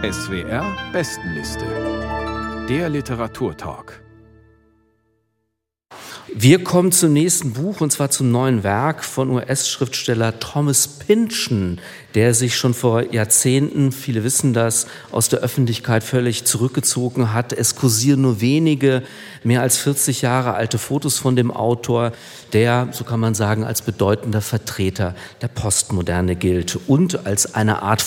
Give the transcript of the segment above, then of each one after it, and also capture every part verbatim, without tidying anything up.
S W R Bestenliste. Der Literaturtalk. Wir kommen zum nächsten Buch, und zwar zum neuen Werk von U S-Schriftsteller Thomas Pynchon, der sich schon vor Jahrzehnten, viele wissen das, aus der Öffentlichkeit völlig zurückgezogen hat. Es kursieren nur wenige, mehr als vierzig Jahre alte Fotos von dem Autor, der, so kann man sagen, als bedeutender Vertreter der Postmoderne gilt und als eine Art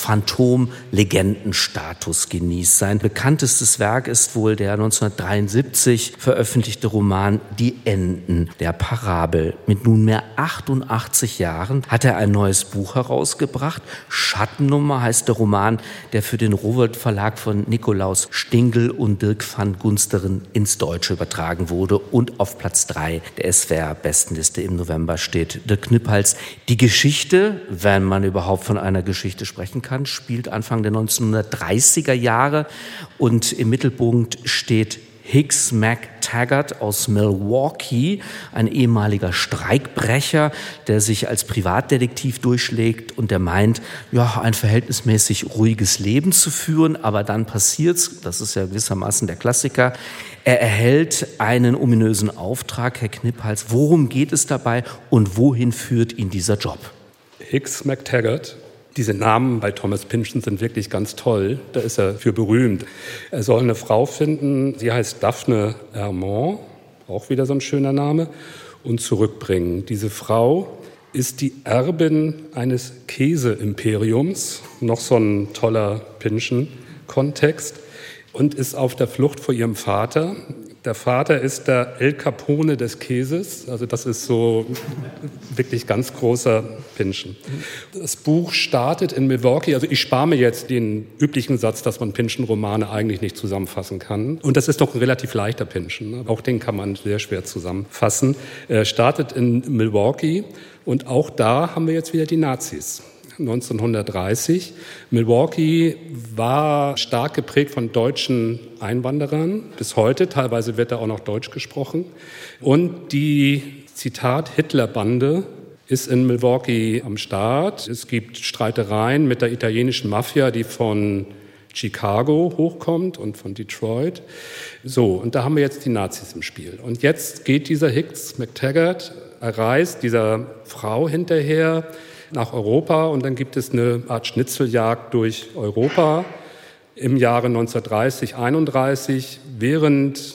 Phantom-Legendenstatus genießt. Sein bekanntestes Werk ist wohl der neunzehnhundertdreiundsiebzig veröffentlichte Roman Die Enden der Parabel. Mit nunmehr achtundachtzig Jahren hat er ein neues Buch herausgebracht. Schattennummer heißt der Roman, der für den Rowohlt Verlag von Nikolaus Stingel und Dirk van Gunsteren ins Deutsche übertragen wurde und auf Platz drei der S W R-Bestenliste im November steht. Dirk Kniphals, die Geschichte, wenn man überhaupt von einer Geschichte sprechen kann, spielt Anfang der neunzehnhundertdreißiger Jahre und im Mittelpunkt steht Hicks McTaggart aus Milwaukee, ein ehemaliger Streikbrecher, der sich als Privatdetektiv durchschlägt und der meint, ja, ein verhältnismäßig ruhiges Leben zu führen, aber dann passiert's, das ist ja gewissermaßen der Klassiker, er erhält einen ominösen Auftrag. Herr Kniphals, worum geht es dabei und wohin führt ihn dieser Job? Hicks McTaggart. Diese Namen bei Thomas Pynchon sind wirklich ganz toll. Da ist er für berühmt. Er soll eine Frau finden, sie heißt Daphne Hermond, auch wieder so ein schöner Name, und zurückbringen. Diese Frau ist die Erbin eines Käseimperiums, noch so ein toller Pynchon-Kontext, und ist auf der Flucht vor ihrem Vater. Der Vater ist der El Capone des Käses, also das ist so wirklich ganz großer Pynchon. Das Buch startet in Milwaukee, also ich spare mir jetzt den üblichen Satz, dass man Pynchon-Romane eigentlich nicht zusammenfassen kann. Und das ist doch ein relativ leichter Pynchon, auch den kann man sehr schwer zusammenfassen. Er startet in Milwaukee und auch da haben wir jetzt wieder die Nazis. neunzehnhundertdreißig. Milwaukee war stark geprägt von deutschen Einwanderern bis heute. Teilweise wird da auch noch Deutsch gesprochen. Und die, Zitat, Hitlerbande ist in Milwaukee am Start. Es gibt Streitereien mit der italienischen Mafia, die von Chicago hochkommt und von Detroit. So, und da haben wir jetzt die Nazis im Spiel. Und jetzt geht dieser Hicks McTaggart, er reist dieser Frau hinterher nach Europa und dann gibt es eine Art Schnitzeljagd durch Europa im Jahre neunzehnhundertdreißig, einunddreißig, während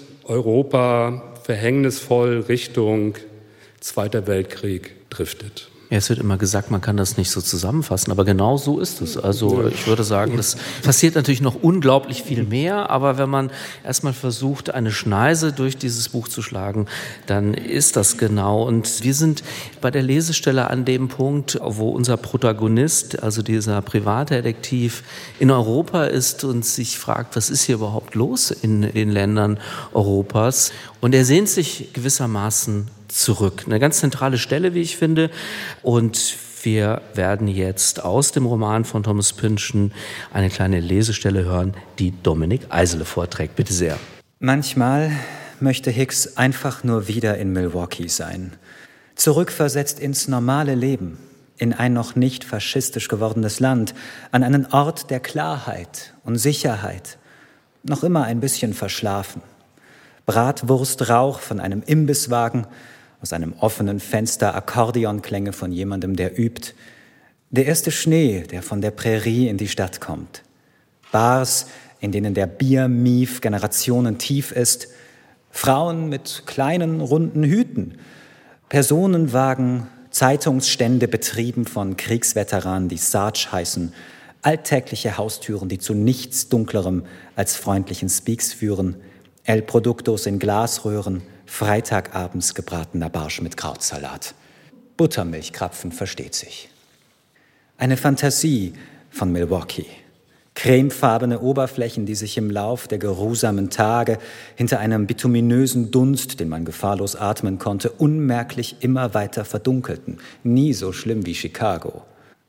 Europa verhängnisvoll Richtung Zweiter Weltkrieg driftet. Ja, es wird immer gesagt, man kann das nicht so zusammenfassen, aber genau so ist es. Also ich würde sagen, das passiert natürlich noch unglaublich viel mehr, aber wenn man erstmal versucht, eine Schneise durch dieses Buch zu schlagen, dann ist das genau. Und wir sind bei der Lesestelle an dem Punkt, wo unser Protagonist, also dieser Privatdetektiv, in Europa ist und sich fragt, was ist hier überhaupt los in den Ländern Europas? Und er sehnt sich gewissermaßen zurück. Eine ganz zentrale Stelle, wie ich finde. Und wir werden jetzt aus dem Roman von Thomas Pynchon eine kleine Lesestelle hören, die Dominik Eisele vorträgt. Bitte sehr. Manchmal möchte Hicks einfach nur wieder in Milwaukee sein. Zurückversetzt ins normale Leben, in ein noch nicht faschistisch gewordenes Land, an einen Ort der Klarheit und Sicherheit. Noch immer ein bisschen verschlafen. Bratwurstrauch von einem Imbisswagen, aus einem offenen Fenster Akkordeonklänge von jemandem, der übt. Der erste Schnee, der von der Prärie in die Stadt kommt. Bars, in denen der Biermief generationentief ist. Frauen mit kleinen, runden Hüten. Personenwagen, Zeitungsstände betrieben von Kriegsveteranen, die Sarge heißen. Alltägliche Haustüren, die zu nichts Dunklerem als freundlichen Speaks führen. El Productos in Glasröhren, Freitagabends gebratener Barsch mit Krautsalat. Buttermilchkrapfen versteht sich. Eine Fantasie von Milwaukee. Cremefarbene Oberflächen, die sich im Lauf der geruhsamen Tage hinter einem bituminösen Dunst, den man gefahrlos atmen konnte, unmerklich immer weiter verdunkelten. Nie so schlimm wie Chicago.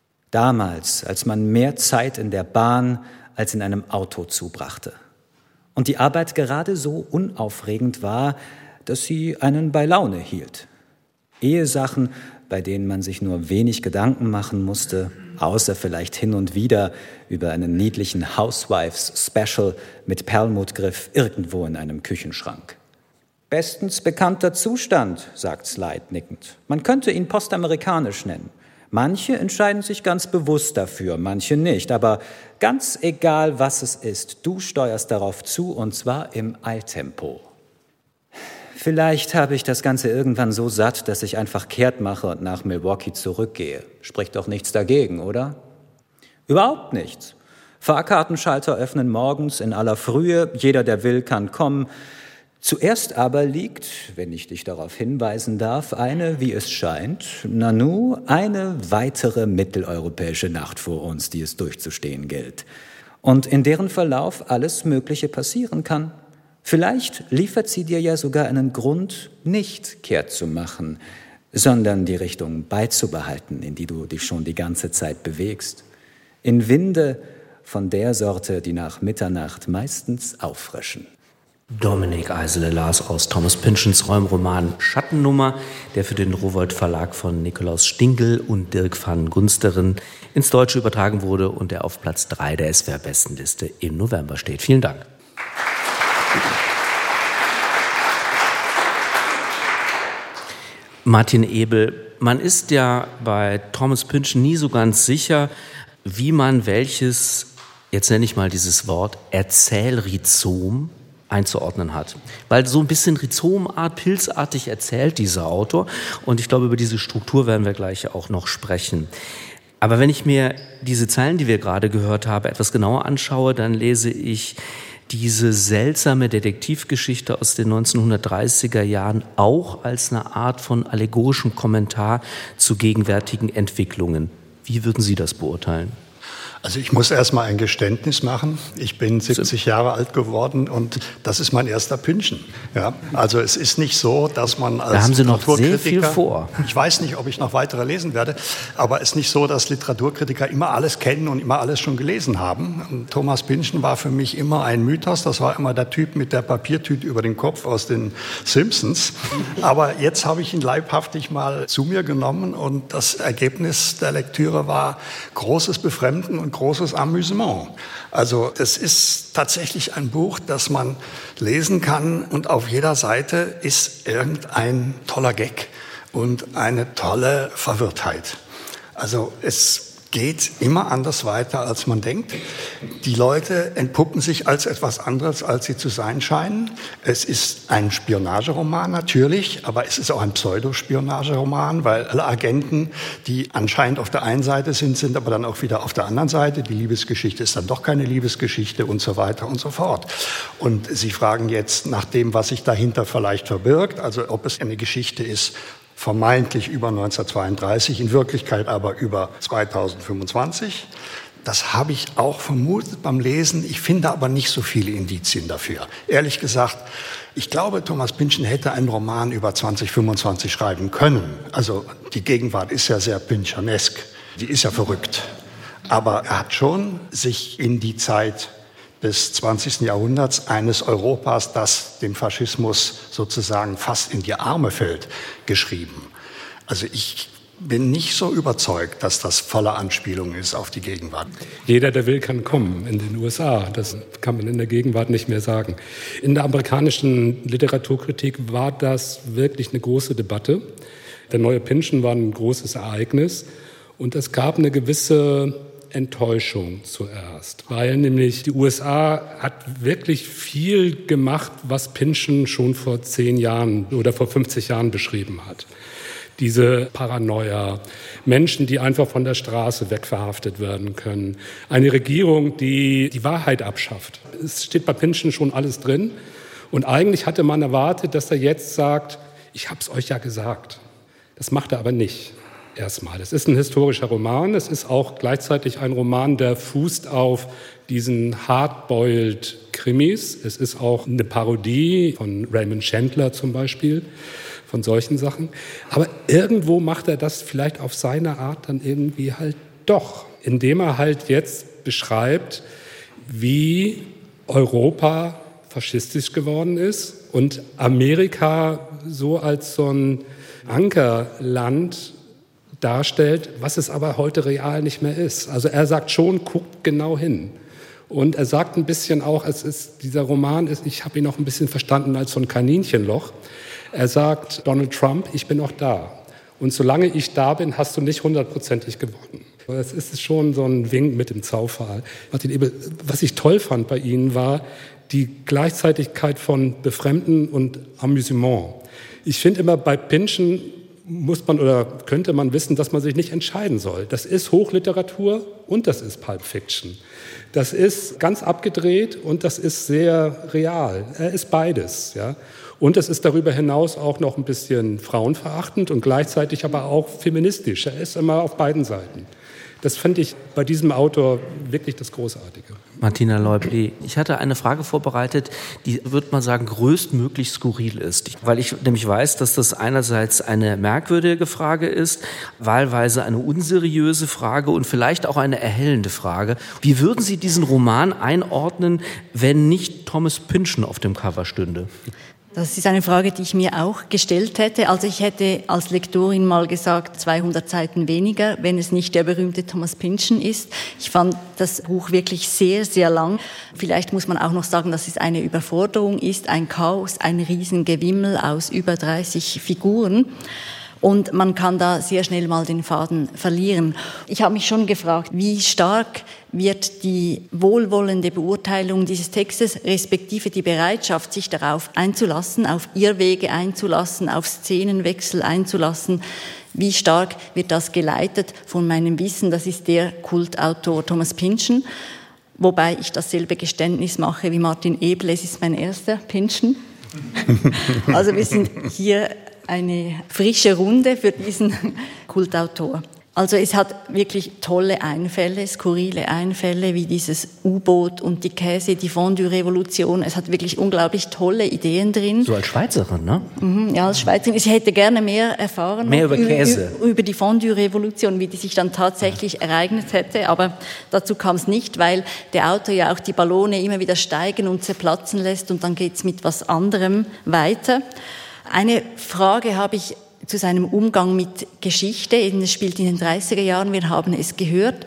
Damals, als man mehr Zeit in der Bahn als in einem Auto zubrachte. Und die Arbeit gerade so unaufregend war, dass sie einen bei Laune hielt. Ehesachen, bei denen man sich nur wenig Gedanken machen musste, außer vielleicht hin und wieder über einen niedlichen Housewives-Special mit Perlmuttgriff irgendwo in einem Küchenschrank. Bestens bekannter Zustand, sagt Slide nickend. Man könnte ihn postamerikanisch nennen. Manche entscheiden sich ganz bewusst dafür, manche nicht. Aber ganz egal, was es ist, du steuerst darauf zu, und zwar im Eiltempo. Vielleicht habe ich das Ganze irgendwann so satt, dass ich einfach kehrt mache und nach Milwaukee zurückgehe. Spricht doch nichts dagegen, oder? Überhaupt nichts. Fahrkartenschalter öffnen morgens in aller Frühe. Jeder, der will, kann kommen. Zuerst aber liegt, wenn ich dich darauf hinweisen darf, eine, wie es scheint, Nanu, eine weitere mitteleuropäische Nacht vor uns, die es durchzustehen gilt. Und in deren Verlauf alles Mögliche passieren kann. Vielleicht liefert sie dir ja sogar einen Grund, nicht kehrt zu machen, sondern die Richtung beizubehalten, in die du dich schon die ganze Zeit bewegst. In Winde von der Sorte, die nach Mitternacht meistens auffrischen. Dominik Eisele las aus Thomas Pynchons Räumroman Schattennummer, der für den Rowohlt Verlag von Nikolaus Stingel und Dirk van Gunsteren ins Deutsche übertragen wurde und der auf Platz drei der S W R-Bestenliste im November steht. Vielen Dank. Martin Ebel, man ist ja bei Thomas Pynchon nie so ganz sicher, wie man welches, jetzt nenne ich mal dieses Wort, Erzählrhizom einzuordnen hat. Weil so ein bisschen Rhizomart, pilzartig erzählt dieser Autor, und ich glaube, über diese Struktur werden wir gleich auch noch sprechen. Aber wenn ich mir diese Zeilen, die wir gerade gehört haben, etwas genauer anschaue, dann lese ich diese seltsame Detektivgeschichte aus den neunzehnhundertdreißiger Jahren auch als eine Art von allegorischem Kommentar zu gegenwärtigen Entwicklungen. Wie würden Sie das beurteilen? Also ich muss erst mal ein Geständnis machen. Ich bin siebzig Jahre alt geworden und das ist mein erster Pynchon. Ja, also es ist nicht so, dass man als da haben Sie noch Literaturkritiker, sehr viel vor. Ich weiß nicht, ob ich noch weitere lesen werde, aber es ist nicht so, dass Literaturkritiker immer alles kennen und immer alles schon gelesen haben. Und Thomas Pynchon war für mich immer ein Mythos. Das war immer der Typ mit der Papiertüte über den Kopf aus den Simpsons. Aber jetzt habe ich ihn leibhaftig mal zu mir genommen und das Ergebnis der Lektüre war großes Befremden und großes Amüsement. Also das ist tatsächlich ein Buch, das man lesen kann und auf jeder Seite ist irgendein toller Gag und eine tolle Verwirrtheit. Also es geht immer anders weiter, als man denkt. Die Leute entpuppen sich als etwas anderes, als sie zu sein scheinen. Es ist ein Spionageroman natürlich, aber es ist auch ein Pseudospionageroman, weil alle Agenten, die anscheinend auf der einen Seite sind, sind aber dann auch wieder auf der anderen Seite. Die Liebesgeschichte ist dann doch keine Liebesgeschichte und so weiter und so fort. Und Sie fragen jetzt nach dem, was sich dahinter vielleicht verbirgt, also ob es eine Geschichte ist, vermeintlich über neunzehnhundertzweiunddreißig, in Wirklichkeit aber über zweitausendfünfundzwanzig. Das habe ich auch vermutet beim Lesen. Ich finde aber nicht so viele Indizien dafür. Ehrlich gesagt, ich glaube, Thomas Pynchon hätte einen Roman über zwanzig fünfundzwanzig schreiben können. Also die Gegenwart ist ja sehr Pynchonesk. Die ist ja verrückt. Aber er hat schon sich in die Zeit des zwanzigsten Jahrhunderts, eines Europas, das dem Faschismus sozusagen fast in die Arme fällt, geschrieben. Also ich bin nicht so überzeugt, dass das volle Anspielung ist auf die Gegenwart. Jeder, der will, kann kommen in den U S A. Das kann man in der Gegenwart nicht mehr sagen. In der amerikanischen Literaturkritik war das wirklich eine große Debatte. Der neue Pynchon war ein großes Ereignis und es gab eine gewisse Enttäuschung zuerst, weil nämlich die U S A hat wirklich viel gemacht, was Pynchon schon vor zehn Jahren oder vor fünfzig Jahren beschrieben hat. Diese Paranoia, Menschen, die einfach von der Straße wegverhaftet werden können, eine Regierung, die die Wahrheit abschafft. Es steht bei Pynchon schon alles drin und eigentlich hatte man erwartet, dass er jetzt sagt, ich habe es euch ja gesagt. Das macht er aber nicht. Erstmal. Es ist ein historischer Roman. Es ist auch gleichzeitig ein Roman, der fußt auf diesen hardboiled Krimis. Es ist auch eine Parodie von Raymond Chandler zum Beispiel, von solchen Sachen. Aber irgendwo macht er das vielleicht auf seine Art dann irgendwie halt doch, indem er halt jetzt beschreibt, wie Europa faschistisch geworden ist und Amerika so als so ein Ankerland darstellt, was es aber heute real nicht mehr ist. Also er sagt schon, guckt genau hin. Und er sagt ein bisschen auch, es ist, dieser Roman ist, ich habe ihn auch ein bisschen verstanden als so ein Kaninchenloch. Er sagt, Donald Trump, ich bin auch da. Und solange ich da bin, hast du nicht hundertprozentig gewonnen. Das ist schon so ein Wink mit dem Zaunpfahl. Martin Ebel, was ich toll fand bei Ihnen war die Gleichzeitigkeit von Befremden und Amüsement. Ich finde immer, bei Pynchon muss man oder könnte man wissen, dass man sich nicht entscheiden soll. Das ist Hochliteratur und das ist Pulp Fiction. Das ist ganz abgedreht und das ist sehr real. Er ist beides, ja. Und es ist darüber hinaus auch noch ein bisschen frauenverachtend und gleichzeitig aber auch feministisch. Er ist immer auf beiden Seiten. Das finde ich bei diesem Autor wirklich das Großartige. Martina Leubli, ich hatte eine Frage vorbereitet, die, würde man sagen, größtmöglich skurril ist. Weil ich nämlich weiß, dass das einerseits eine merkwürdige Frage ist, wahlweise eine unseriöse Frage und vielleicht auch eine erhellende Frage. Wie würden Sie diesen Roman einordnen, wenn nicht Thomas Pynchon auf dem Cover stünde? Das ist eine Frage, die ich mir auch gestellt hätte. Also ich hätte als Lektorin mal gesagt, zweihundert Seiten weniger, wenn es nicht der berühmte Thomas Pynchon ist. Ich fand das Buch wirklich sehr, sehr lang. Vielleicht muss man auch noch sagen, dass es eine Überforderung ist, ein Chaos, ein Riesengewimmel aus über dreißig Figuren. Und man kann da sehr schnell mal den Faden verlieren. Ich habe mich schon gefragt, wie stark wird die wohlwollende Beurteilung dieses Textes, respektive die Bereitschaft, sich darauf einzulassen, auf Irrwege einzulassen, auf Szenenwechsel einzulassen, wie stark wird das geleitet von meinem Wissen, das ist der Kultautor Thomas Pynchon, wobei ich dasselbe Geständnis mache wie Martin Ebel, es ist mein erster Pynchon. Also wir sind hier eine frische Runde für diesen Kultautor. Also es hat wirklich tolle Einfälle, skurrile Einfälle, wie dieses U-Boot und die Käse, die Fondue-Revolution. Es hat wirklich unglaublich tolle Ideen drin. So als Schweizerin, ne? Mhm, ja, als Schweizerin. Ich hätte gerne mehr erfahren. Mehr über Käse. Über die Fondue-Revolution, wie die sich dann tatsächlich ereignet hätte. Aber dazu kam es nicht, weil der Autor ja auch die Ballone immer wieder steigen und zerplatzen lässt und dann geht's mit was anderem weiter. Eine Frage habe ich zu seinem Umgang mit Geschichte. Es spielt in den dreißiger Jahren, wir haben es gehört.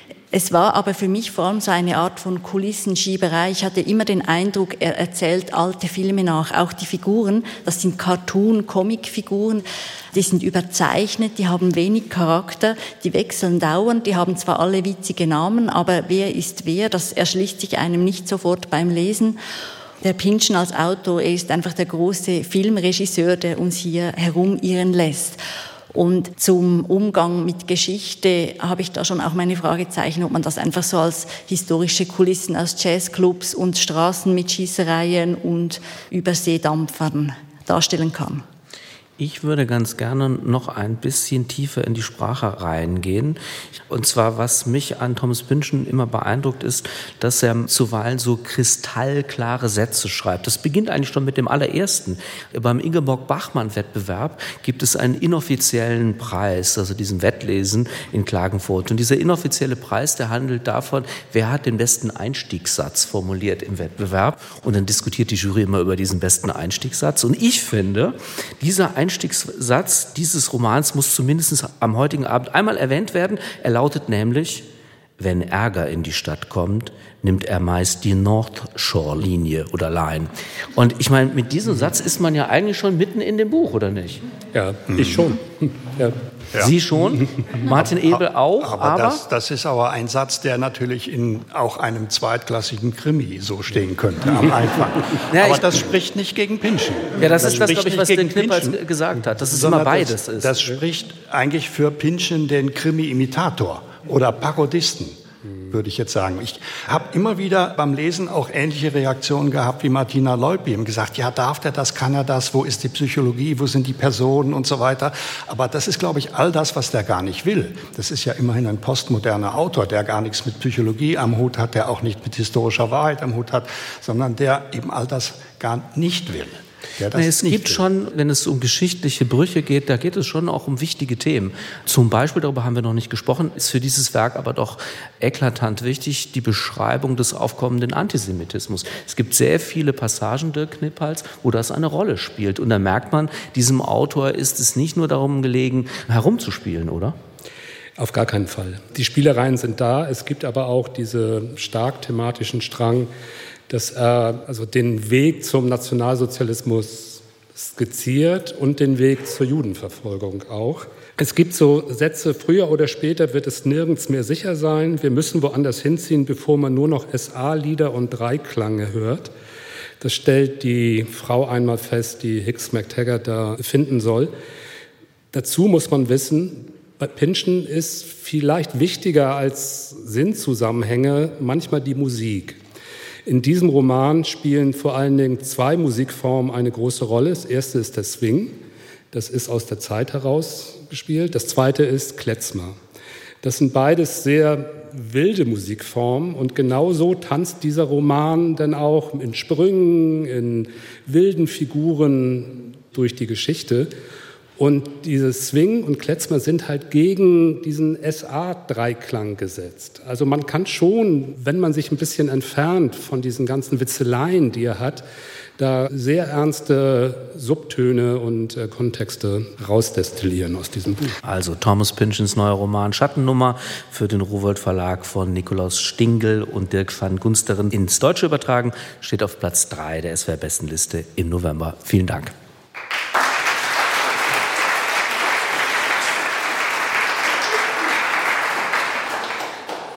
Es war aber für mich vor allem so eine Art von Kulissenschieberei. Ich hatte immer den Eindruck, er erzählt alte Filme nach. Auch die Figuren, das sind Cartoon-Comic-Figuren, die sind überzeichnet, die haben wenig Charakter, die wechseln dauernd, die haben zwar alle witzige Namen, aber wer ist wer, das erschließt sich einem nicht sofort beim Lesen. Der Pynchon als Autor, er ist einfach der große Filmregisseur, der uns hier herumirren lässt. Und zum Umgang mit Geschichte habe ich da schon auch meine Fragezeichen, ob man das einfach so als historische Kulissen aus Jazzclubs und Straßen mit Schießereien und Überseedampfern darstellen kann. Ich würde ganz gerne noch ein bisschen tiefer in die Sprache reingehen. Und zwar, was mich an Thomas Pynchon immer beeindruckt, ist, dass er zuweilen so kristallklare Sätze schreibt. Das beginnt eigentlich schon mit dem allerersten. Beim Ingeborg-Bachmann-Wettbewerb gibt es einen inoffiziellen Preis, also diesen Wettlesen in Klagenfurt. Und dieser inoffizielle Preis, der handelt davon, wer hat den besten Einstiegssatz formuliert im Wettbewerb. Und dann diskutiert die Jury immer über diesen besten Einstiegssatz. Und ich finde, dieser Einstiegssatz Einstiegssatz dieses Romans muss zumindest am heutigen Abend einmal erwähnt werden. Er lautet nämlich, wenn Ärger in die Stadt kommt, nimmt er meist die North Shore-Linie oder Line. Und ich meine, mit diesem Satz ist man ja eigentlich schon mitten in dem Buch, oder nicht? Ja, ich schon. Ja. Ja. Sie schon? Martin Ebel auch? Aber, aber? Das, das ist aber ein Satz, der natürlich in auch einem zweitklassigen Krimi so stehen könnte am Anfang. Ja, aber das spricht nicht gegen Pynchon. Ja, das, das ist das, glaube ich, was der Knipper gesagt hat, dass es immer beides das, ist. Das spricht eigentlich für Pynchon den Krimi-Imitator oder Parodisten, würde ich jetzt sagen. Ich habe immer wieder beim Lesen auch ähnliche Reaktionen gehabt wie Martina Leubli. Und gesagt, ja, darf der das, kann er das, wo ist die Psychologie, wo sind die Personen und so weiter. Aber das ist, glaube ich, all das, was der gar nicht will. Das ist ja immerhin ein postmoderner Autor, der gar nichts mit Psychologie am Hut hat, der auch nicht mit historischer Wahrheit am Hut hat, sondern der eben all das gar nicht will. der das nee, es nicht gibt will. schon, wenn es um geschichtliche Brüche geht, da geht es schon auch um wichtige Themen. Zum Beispiel, darüber haben wir noch nicht gesprochen, ist für dieses Werk aber doch eklatant wichtig, die Beschreibung des aufkommenden Antisemitismus. Es gibt sehr viele Passagen, Dirk Kniphals, wo das eine Rolle spielt. Und da merkt man, diesem Autor ist es nicht nur darum gelegen, herumzuspielen, oder? Auf gar keinen Fall. Die Spielereien sind da. Es gibt aber auch diesen stark thematischen Strang, dass er also den Weg zum Nationalsozialismus skizziert und den Weg zur Judenverfolgung auch. Es gibt so Sätze, früher oder später wird es nirgends mehr sicher sein. Wir müssen woanders hinziehen, bevor man nur noch S A-Lieder und Dreiklange hört. Das stellt die Frau einmal fest, die Hicks McTaggart da finden soll. Dazu muss man wissen, bei Pynchon ist vielleicht wichtiger als Sinnzusammenhänge manchmal die Musik. In diesem Roman spielen vor allen Dingen zwei Musikformen eine große Rolle. Das erste ist der Swing, das ist aus der Zeit heraus gespielt. Das zweite ist Klezmer. Das sind beides sehr wilde Musikformen und genauso tanzt dieser Roman dann auch in Sprüngen, in wilden Figuren durch die Geschichte. Und diese Swing und Klezmer sind halt gegen diesen S A-Dreiklang gesetzt. Also man kann schon, wenn man sich ein bisschen entfernt von diesen ganzen Witzeleien, die er hat, da sehr ernste Subtöne und äh, Kontexte rausdestillieren aus diesem Buch. Also Thomas Pynchons neuer Roman Schattennummer für den Rowohlt Verlag von Nikolaus Stingel und Dirk van Gunsteren ins Deutsche übertragen, steht auf Platz drei der S W R-Bestenliste im November. Vielen Dank.